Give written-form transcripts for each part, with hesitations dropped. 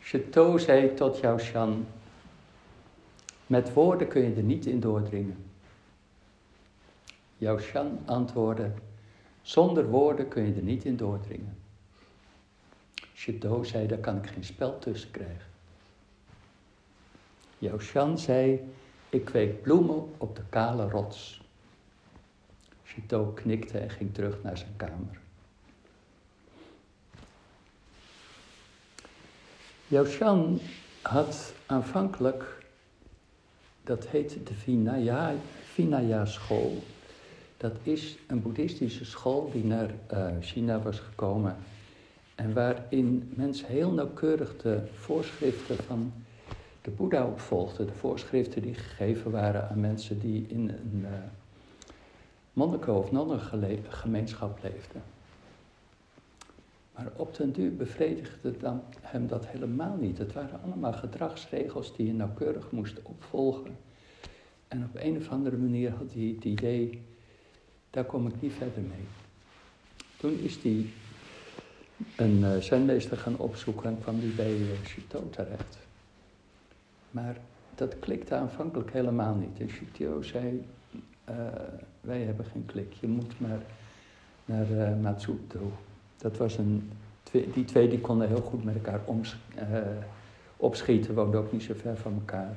Cheto zei tot Yao Shan, met woorden kun je er niet in doordringen. Yao Shan antwoordde, zonder woorden kun je er niet in doordringen. Cheto zei, daar kan ik geen spel tussen krijgen. Yao Shan zei, ik kweek bloemen op de kale rots. Cheto knikte en ging terug naar zijn kamer. Yao Shan had aanvankelijk, dat heette de Vinaya school. Dat is een boeddhistische school die naar China was gekomen. En waarin mensen heel nauwkeurig de voorschriften van de Boeddha opvolgden. De voorschriften die gegeven waren aan mensen die in een monniken- of nonnengemeenschap leefden. Maar op den duur bevredigde hem dat helemaal niet. Het waren allemaal gedragsregels die je nauwkeurig moest opvolgen. En op een of andere manier had hij het idee, daar kom ik niet verder mee. Toen is hij een zenmeester gaan opzoeken en kwam hij bij Cheto terecht. Maar dat klikte aanvankelijk helemaal niet. En Cheto zei, wij hebben geen klik, je moet maar naar Matsu toe. Dat was die twee die konden heel goed met elkaar opschieten, woonden ook niet zo ver van elkaar.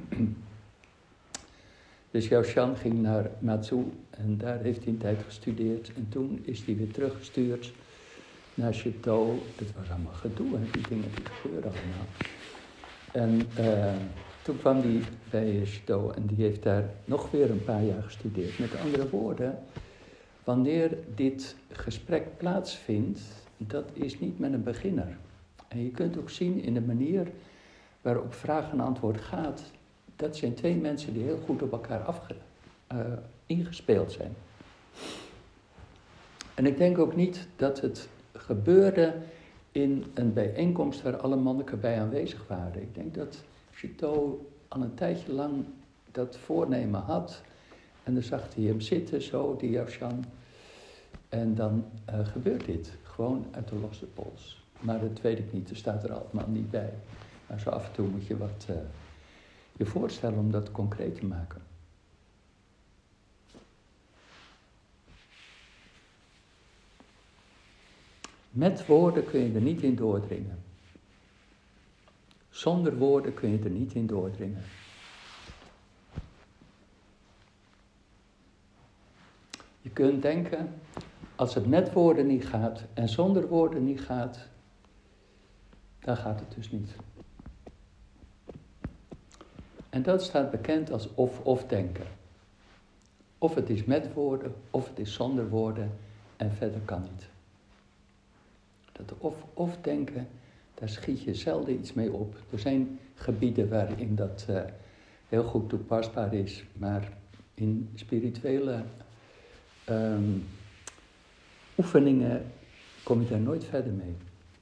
Dus Yao Shan ging naar Matsu en daar heeft hij een tijd gestudeerd. En toen is hij weer teruggestuurd naar Cheto. Dat was allemaal gedoe, hè, die dingen die gebeuren allemaal. En toen kwam hij bij Cheto en die heeft daar nog weer een paar jaar gestudeerd. Met andere woorden, wanneer dit gesprek plaatsvindt, dat is niet met een beginner. En je kunt ook zien in de manier waarop vraag en antwoord gaat, dat zijn twee mensen die heel goed op elkaar ingespeeld zijn. En ik denk ook niet dat het gebeurde in een bijeenkomst waar alle monniken bij aanwezig waren. Ik denk dat Cheto al een tijdje lang dat voornemen had. En dan zag hij hem zitten, zo, die Yao Shan. En dan gebeurt dit, gewoon uit de losse pols. Maar dat weet ik niet, er staat er allemaal niet bij. Maar zo af en toe moet je wat je voorstellen om dat concreet te maken. Met woorden kun je er niet in doordringen. Zonder woorden kun je er niet in doordringen. Je kunt denken, als het met woorden niet gaat en zonder woorden niet gaat, dan gaat het dus niet. En dat staat bekend als of-of denken. Of het is met woorden, of het is zonder woorden en verder kan niet. Dat of-of denken, daar schiet je zelden iets mee op. Er zijn gebieden waarin dat heel goed toepasbaar is, maar in spirituele oefeningen kom je daar nooit verder mee.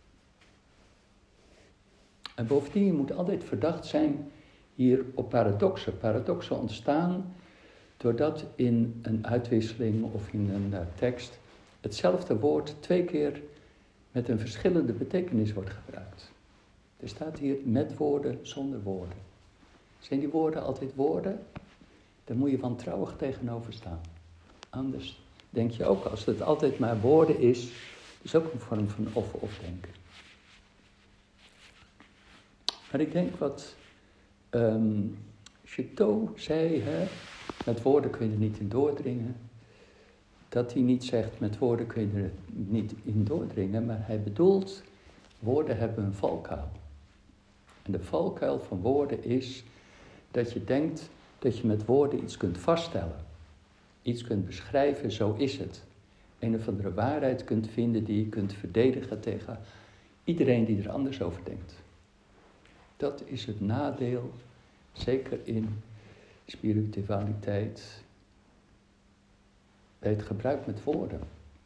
En bovendien, je moet altijd verdacht zijn hier op paradoxen. Paradoxen ontstaan doordat in een uitwisseling of in een tekst hetzelfde woord 2 keer met een verschillende betekenis wordt gebruikt. Er staat hier met woorden, zonder woorden. Zijn die woorden altijd woorden? Daar moet je wantrouwig tegenover staan. Anders denk je ook, als het altijd maar woorden is ook een vorm van of denken. Maar ik denk wat Cheto zei, met woorden kun je er niet in doordringen. Dat hij niet zegt, met woorden kun je er niet in doordringen, maar hij bedoelt, woorden hebben een valkuil. En de valkuil van woorden is dat je denkt dat je met woorden iets kunt vaststellen. Iets kunt beschrijven, zo is het. Een of andere waarheid kunt vinden die je kunt verdedigen tegen iedereen die er anders over denkt. Dat is het nadeel, zeker in spiritualiteit, bij het gebruik met woorden.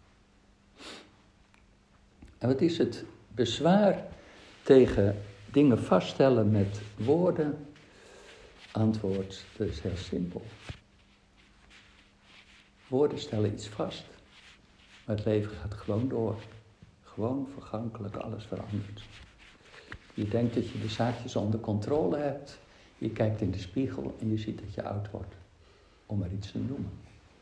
En wat is het bezwaar tegen dingen vaststellen met woorden? Antwoord, dat is heel simpel. Woorden stellen iets vast, maar het leven gaat gewoon door. Gewoon vergankelijk, alles verandert. Je denkt dat je de zaakjes onder controle hebt. Je kijkt in de spiegel en je ziet dat je oud wordt. Om maar iets te noemen.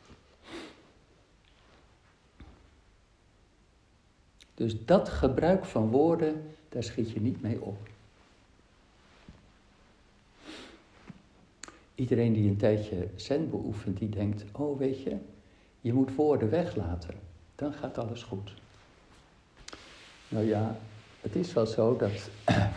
Dus dat gebruik van woorden, daar schiet je niet mee op. Iedereen die een tijdje zen beoefent, die denkt, oh weet je, je moet woorden weglaten. Dan gaat alles goed. Nou ja, het is wel zo dat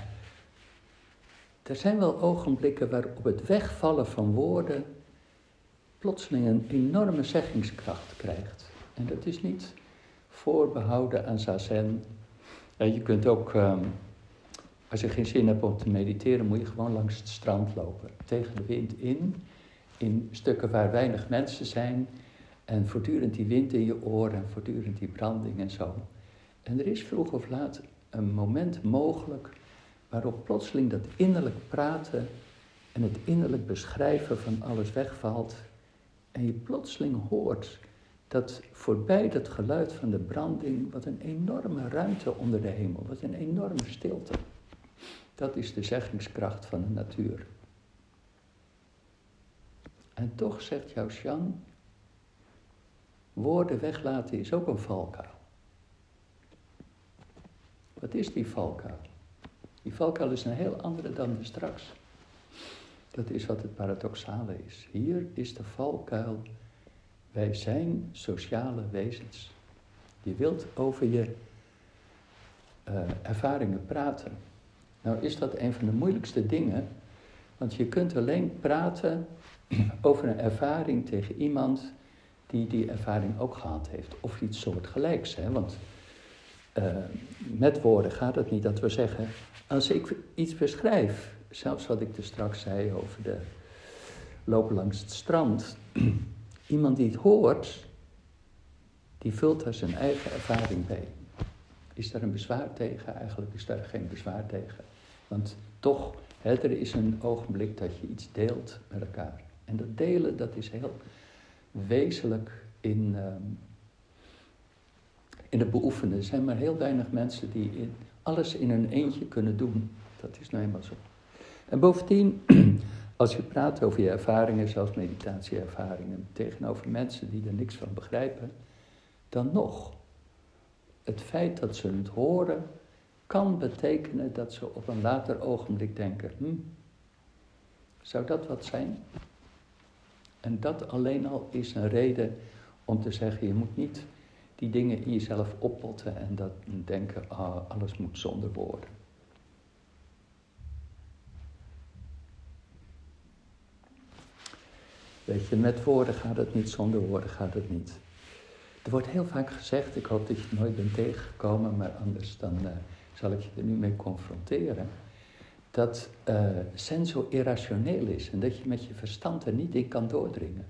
er zijn wel ogenblikken waarop het wegvallen van woorden plotseling een enorme zeggingskracht krijgt. En dat is niet voorbehouden aan zazen. Ja, je kunt ook, als je geen zin hebt om te mediteren, moet je gewoon langs het strand lopen. Tegen de wind in stukken waar weinig mensen zijn. En voortdurend die wind in je oren en voortdurend die branding en zo. En er is vroeg of laat een moment mogelijk waarop plotseling dat innerlijk praten en het innerlijk beschrijven van alles wegvalt. En je plotseling hoort dat voorbij dat geluid van de branding, wat een enorme ruimte onder de hemel, wat een enorme stilte. Dat is de zeggingskracht van de natuur. En toch zegt Yao Shan, woorden weglaten is ook een valkuil. Wat is die valkuil? Die valkuil is een heel andere dan de straks. Dat is wat het paradoxale is. Hier is de valkuil. Wij zijn sociale wezens. Je wilt over je ervaringen praten. Nou is dat een van de moeilijkste dingen. Want je kunt alleen praten over een ervaring tegen iemand die ervaring ook gehad heeft. Of iets soortgelijks. Hè? Want met woorden gaat het niet dat we zeggen, als ik iets beschrijf, zelfs wat ik er straks zei over de lopen langs het strand, iemand die het hoort, die vult daar zijn eigen ervaring bij. Is daar een bezwaar tegen? Eigenlijk is daar geen bezwaar tegen. Want toch, er is een ogenblik dat je iets deelt met elkaar. En dat delen, dat is heel wezenlijk in het beoefenen. Er zijn maar heel weinig mensen die alles in hun eentje kunnen doen. Dat is nou eenmaal zo. En bovendien, als je praat over je ervaringen, zelfs meditatieervaringen, tegenover mensen die er niks van begrijpen, dan nog, het feit dat ze het horen, kan betekenen dat ze op een later ogenblik denken, zou dat wat zijn? En dat alleen al is een reden om te zeggen, je moet niet die dingen in jezelf oppotten en dat denken, alles moet zonder woorden. Weet je, met woorden gaat het niet, zonder woorden gaat het niet. Er wordt heel vaak gezegd, ik hoop dat je het nooit bent tegengekomen, maar anders dan zal ik je er nu mee confronteren, dat zen zo irrationeel is en dat je met je verstand er niet in kan doordringen.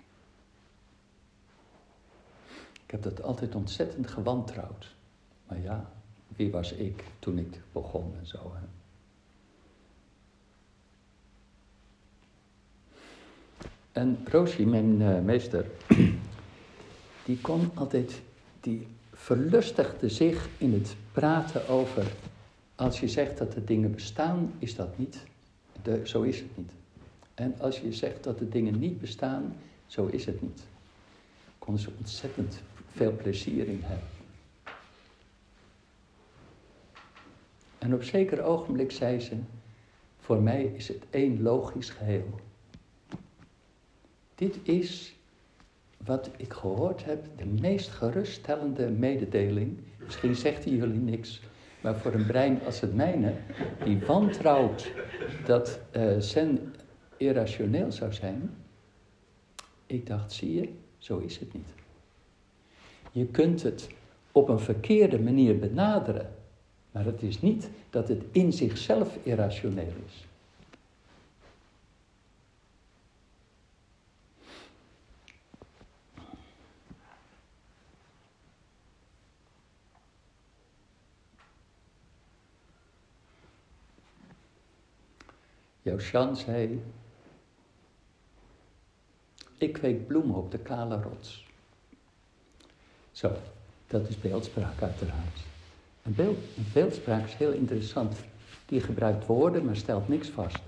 Ik heb dat altijd ontzettend gewantrouwd. Maar ja, wie was ik toen ik begon en zo. Hè? En Roshi, mijn meester, die kon altijd, die verlustigde zich in het praten over, als je zegt dat de dingen bestaan, is dat niet. Zo is het niet. En als je zegt dat de dingen niet bestaan, zo is het niet. Kon ze ontzettend veel plezier in hebben. En op zeker ogenblik zei ze, voor mij is het één logisch geheel. Dit is wat ik gehoord heb, de meest geruststellende mededeling. Misschien zegt hij jullie niks, maar voor een brein als het mijne, die wantrouwt dat zen irrationeel zou zijn. Ik dacht, zie je, zo is het niet. Je kunt het op een verkeerde manier benaderen, maar het is niet dat het in zichzelf irrationeel is. Yao Shan zei, ik kweek bloemen op de kale rots. Zo, dat is beeldspraak uiteraard. Een beeldspraak is heel interessant. Die gebruikt woorden, maar stelt niks vast.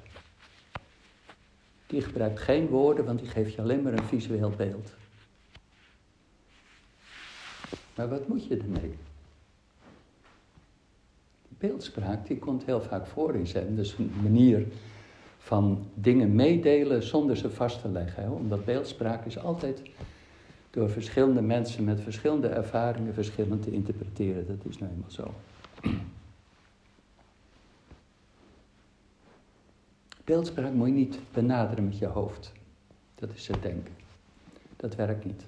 Die gebruikt geen woorden, want die geeft je alleen maar een visueel beeld. Maar wat moet je ermee? Beeldspraak, die komt heel vaak voor in zen. Dus een manier van dingen meedelen zonder ze vast te leggen. Hè? Omdat beeldspraak is altijd door verschillende mensen met verschillende ervaringen verschillend te interpreteren. Dat is nou eenmaal zo. Beeldspraak moet je niet benaderen met je hoofd. Dat is het denken. Dat werkt niet.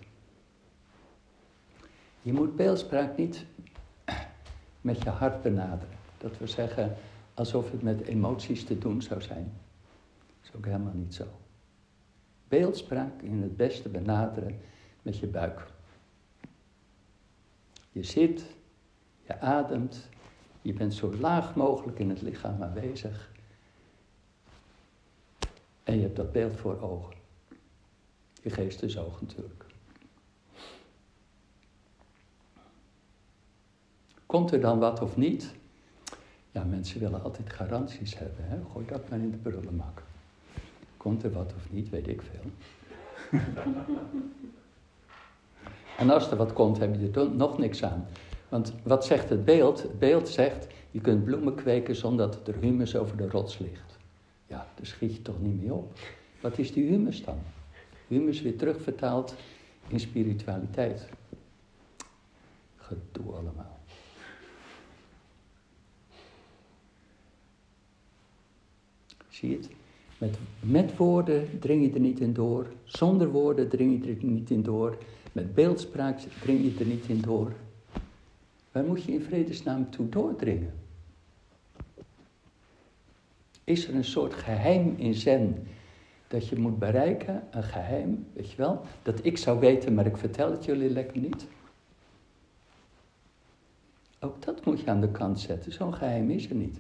Je moet beeldspraak niet met je hart benaderen. Dat wil zeggen, alsof het met emoties te doen zou zijn. Dat is ook helemaal niet zo. Beeldspraak in het beste benaderen met je buik. Je zit, je ademt, je bent zo laag mogelijk in het lichaam aanwezig. En je hebt dat beeld voor ogen. Je geestesoog natuurlijk. Komt er dan wat of niet? Ja, mensen willen altijd garanties hebben. Hè? Gooi dat maar in de prullenbak. Komt er wat of niet, weet ik veel. En als er wat komt, heb je er nog niks aan. Want wat zegt het beeld? Het beeld zegt, je kunt bloemen kweken zonder dat er humus over de rots ligt. Ja, daar schiet je toch niet mee op. Wat is die humus dan? Humus weer terugvertaald in spiritualiteit. Gedoe allemaal. Zie je het? Met woorden dring je er niet in door. Zonder woorden dring je er niet in door. Met beeldspraak dring je er niet in door. Waar moet je in vredesnaam toe doordringen? Is er een soort geheim in zen dat je moet bereiken? Een geheim, weet je wel? Dat ik zou weten, maar ik vertel het jullie lekker niet. Ook dat moet je aan de kant zetten. Zo'n geheim is er niet.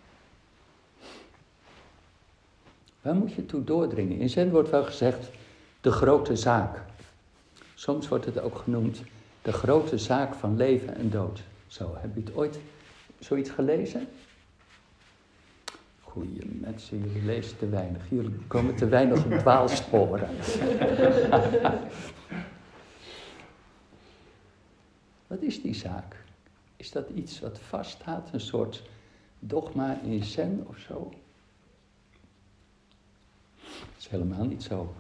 Waar moet je toe doordringen? In zen wordt wel gezegd de grote zaak. Soms wordt het ook genoemd de grote zaak van leven en dood. Zo, heb je het ooit zoiets gelezen? Goeie mensen, jullie lezen te weinig. Jullie komen te weinig op dwaalsporen. Wat is die zaak? Is dat iets wat vaststaat? Een soort dogma in zen of zo? Dat is helemaal niet zo.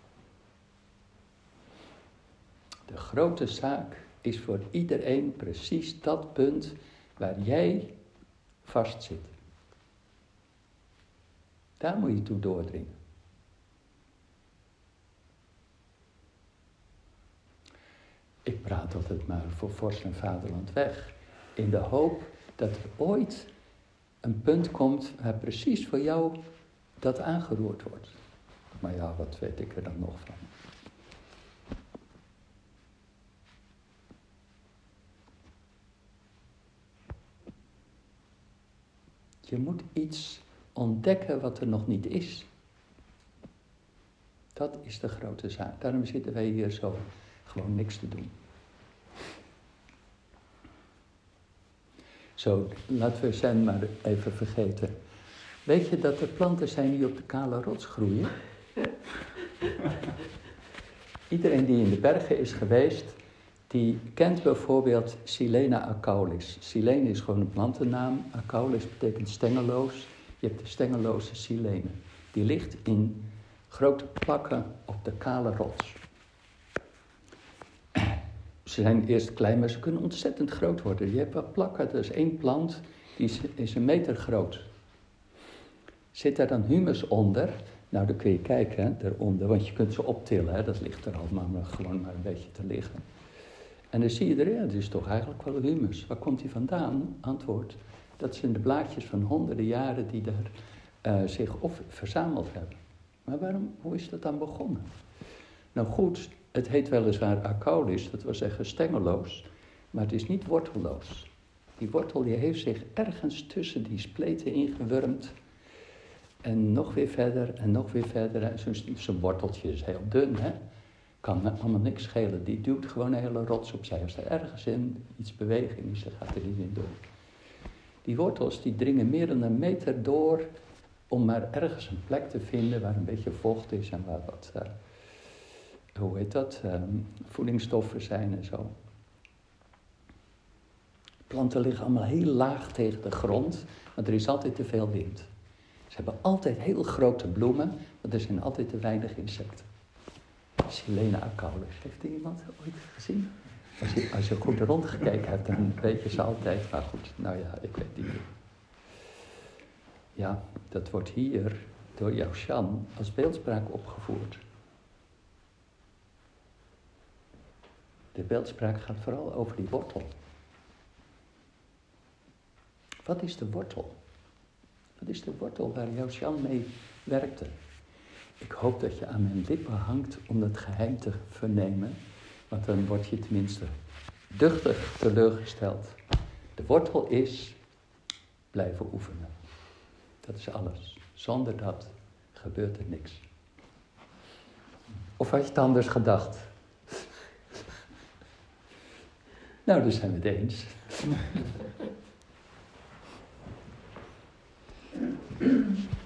De grote zaak is voor iedereen precies dat punt waar jij vastzit. Daar moet je toe doordringen. Ik praat altijd maar voor vorst en vaderland weg. In de hoop dat er ooit een punt komt waar precies voor jou dat aangeroerd wordt. Maar ja, wat weet ik er dan nog van? Je moet iets ontdekken wat er nog niet is. Dat is de grote zaak. Daarom zitten wij hier zo gewoon niks te doen. Zo, laten we zen maar even vergeten. Weet je dat er planten zijn die op de kale rots groeien? Iedereen die in de bergen is geweest, die kent bijvoorbeeld Silene acaulis. Silene is gewoon een plantennaam. Acaulis betekent stengelloos. Je hebt de stengelloze silene. Die ligt in grote plakken op de kale rots. Ze zijn eerst klein, maar ze kunnen ontzettend groot worden. Je hebt wat plakken, dat is één plant, die is 1 meter groot. Zit daar dan humus onder? Nou, dan kun je kijken, hè, daaronder, want je kunt ze optillen. Hè, dat ligt er allemaal maar gewoon maar een beetje te liggen. En dan zie je er, ja, het is toch eigenlijk wel humus. Waar komt die vandaan? Antwoord, dat zijn de blaadjes van honderden jaren die daar zich verzameld hebben. Maar hoe is dat dan begonnen? Nou goed, het heet weliswaar acaulis, dat wil zeggen stengelloos, maar het is niet wortelloos. Die wortel die heeft zich ergens tussen die spleten ingewurmd. En nog weer verder en nog weer verder. Zo'n worteltje is heel dun, hè. Kan allemaal niks schelen. Die duwt gewoon een hele rots opzij. Als er ergens in iets beweging is, dan gaat er niet in door. Die wortels die dringen meer dan 1 meter door om maar ergens een plek te vinden waar een beetje vocht is en waar wat, voedingsstoffen zijn en zo. Planten liggen allemaal heel laag tegen de grond, want er is altijd te veel wind. Ze hebben altijd heel grote bloemen, want er zijn altijd te weinig insecten. Silene acaulus, heeft die iemand ooit gezien? Als je goed rondgekeken hebt, dan weet je ze altijd. Maar goed, nou ja, ik weet niet. Ja, dat wordt hier door Yaoshan als beeldspraak opgevoerd. De beeldspraak gaat vooral over die wortel. Wat is de wortel? Wat is de wortel waar Yaoshan mee werkte? Ik hoop dat je aan mijn lippen hangt om dat geheim te vernemen, want dan word je tenminste duchtig teleurgesteld. De wortel is blijven oefenen. Dat is alles. Zonder dat gebeurt er niks. Of had je het anders gedacht? Nou, daar zijn we het eens.